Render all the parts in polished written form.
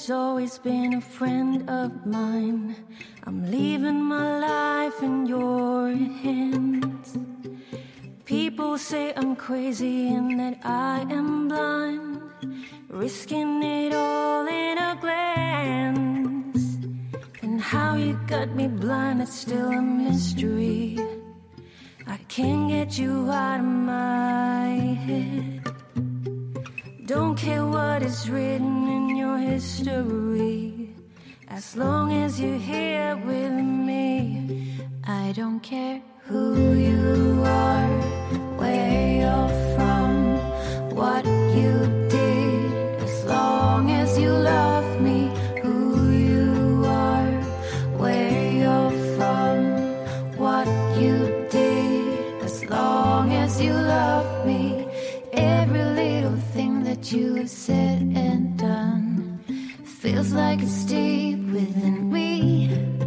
has always been a friend of mine. I'm leaving my life in your hands. People say I'm crazy and that I am blind, risking it all in a glance. And how you got me blind, it's still a mystery. I can't get you out of my head. Don't care what is written in your history, as long as you're here with me. I don't care who you are, where you're from, what you did, as long as you love me. Who you are, where you're from, what you did, as long as you love me. Every little thing that you have said and done feels like it's deep within me.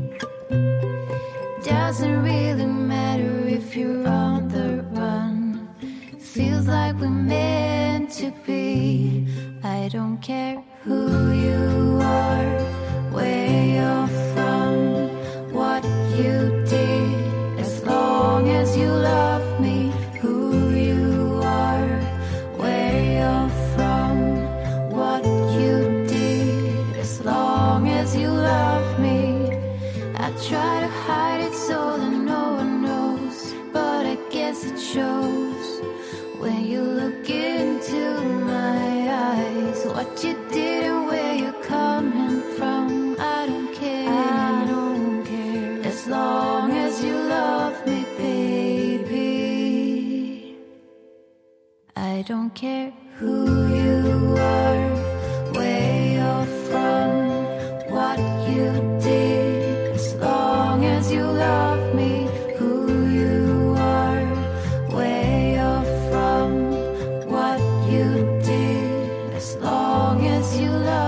Doesn't really matter if you're on the run, feels like we're meant to be. I don't care who you are, where you're from, what you did, as long as you love me. Who you are, where you're from, what you did, as long as you love me. I try to hide it so that no one knows, but I guess it shows when you look into my eyes. What you did and where you're coming from, I don't care. I don't care, as long as you love me, baby. I don't care who you are, where you're from, what you did, as long as you love me. Who you are, where you're from, what you did, as long as you love me.